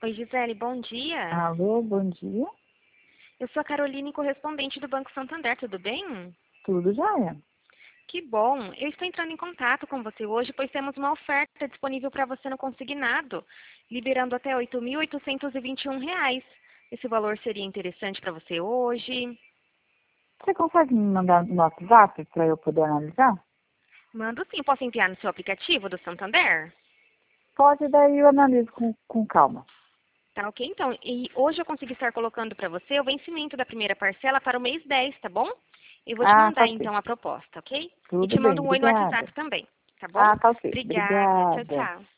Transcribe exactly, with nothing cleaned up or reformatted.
Oi, Gisele, bom dia. Alô, bom dia. Eu sou a Caroline, correspondente do Banco Santander, tudo bem? Tudo já é. Que bom. Eu estou entrando em contato com você hoje, pois temos uma oferta disponível para você no consignado, liberando até oito mil oitocentos e vinte e um reais. Esse valor seria interessante para você hoje? Você consegue me mandar no WhatsApp para eu poder analisar? Mando sim. Posso enviar no seu aplicativo do Santander? Pode, daí eu analiso com, com calma. Tá ok, então. E hoje eu consegui estar colocando para você o vencimento da primeira parcela para o mês dez, tá bom? Eu vou te Ah, tá mandar ok. então a proposta, ok? E Tudo te bem, mando um oi no obrigada. WhatsApp também, tá bom? Ah, tá ok. Obrigada. Tchau, Obrigada. tchau.